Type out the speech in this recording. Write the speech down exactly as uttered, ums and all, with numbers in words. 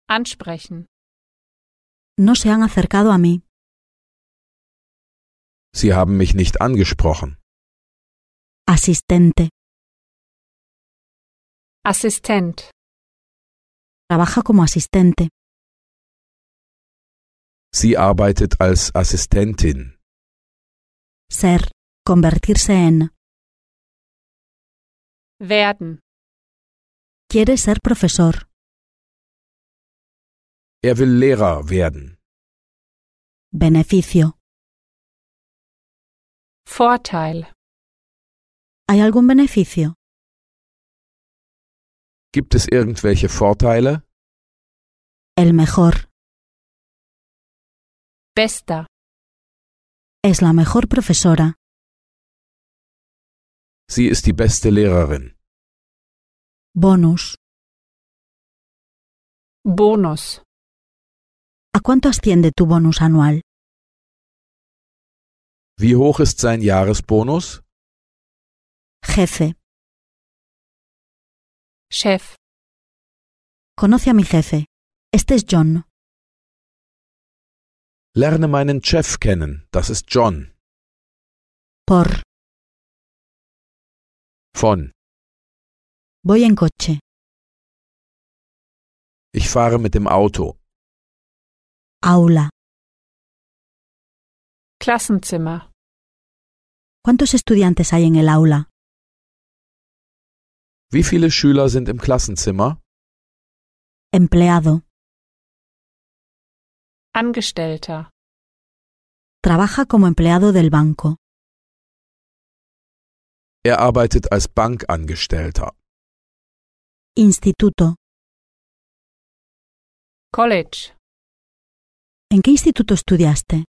Ansprechen. No se han acercado a mí. Sie haben mich nicht angesprochen. Asistente. Assistent. Trabaja como asistente. Sie arbeitet als Assistentin. Ser. Convertirse en. Werden. Quiere ser profesor. Er will Lehrer werden. Beneficio. Vorteil. ¿Hay algún beneficio? Gibt es irgendwelche Vorteile? El mejor. Bester. Es la mejor profesora. Sie ist die beste Lehrerin. Bonus. Bonus. ¿A cuánto asciende tu bonus anual? Wie hoch ist sein Jahresbonus? Jefe. Chef. Conoce a mi jefe. Este es John. Lerne meinen Chef kennen. Das ist John. Por. Von. Voy en coche. Ich fahre mit dem Auto. Aula. Klassenzimmer. ¿Cuántos estudiantes hay en el aula? Wie viele Schüler sind im Klassenzimmer? Empleado. Angestellter. Trabaja como empleado del banco. Er arbeitet als Bankangestellter. Instituto. College. ¿En qué instituto estudiaste?